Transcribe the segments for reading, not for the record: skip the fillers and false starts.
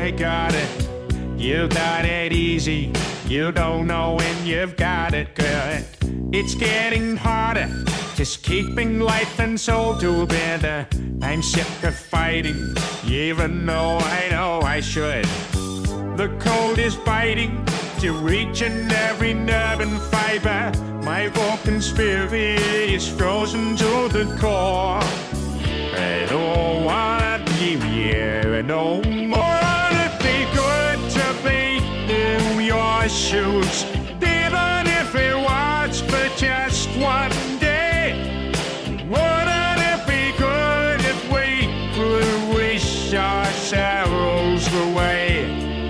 I got it. You got it easy. You don't know when you've got it good. It's getting harder, just keeping life and soul together. I'm sick of fighting, even though I know I should. The cold is biting to each and every nerve and fiber. My broken spirit is frozen to the core. I don't wanna be here no more. It'd be good to be in your shoes, even if it was for just one day. Wouldn't it be good if we could wish our sorrows away?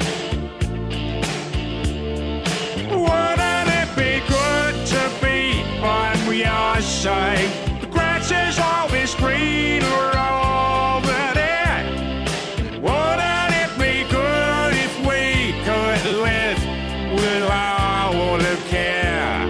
Wouldn't it be good to be on your side? The grass is always greener over there. Wouldn't it be good if we could live without a care?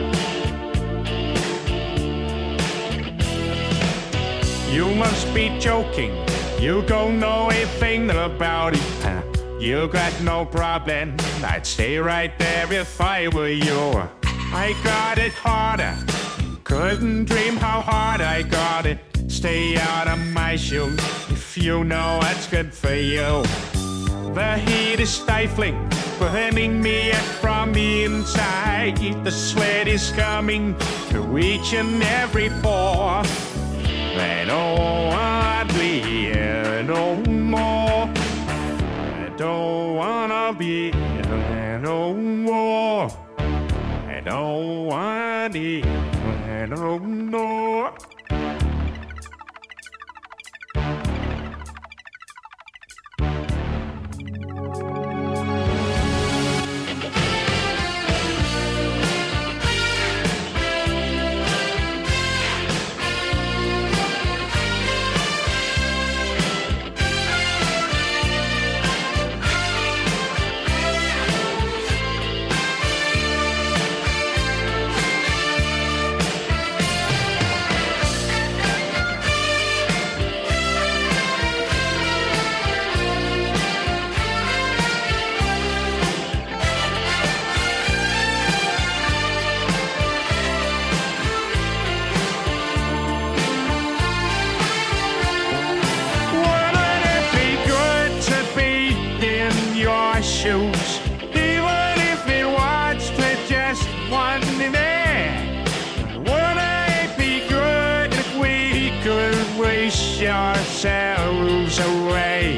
You must be joking. You don't know a thing about it. You got no problem. I'd stay right there if I were you. I got it harder. Couldn't dream how hard I got it. Stay out of my shoes if you know what's good for you. The heat is stifling, burning me up from the inside. The sweat is coming to each and every pore. I don't wanna be here no more. I don't wanna be here no more. I don't wanna be here no more. Shoes, even if it was for just one day. Wouldn't it be good if we could wish ourselves away?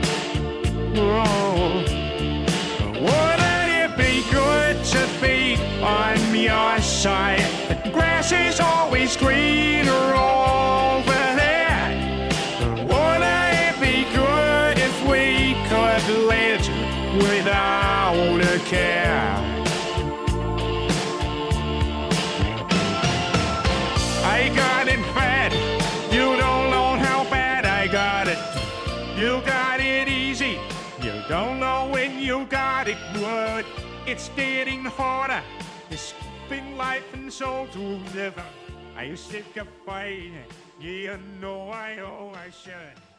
Oh. Wouldn't it be good to be on your side? The grass is always greener over there. Wouldn't it be good if we could live without a care? I got it bad. You don't know how bad I got it. You got it easy. You don't know when you got it good. It's getting harder. It's keeping life and soul together. Are you sick of fighting? You know I should.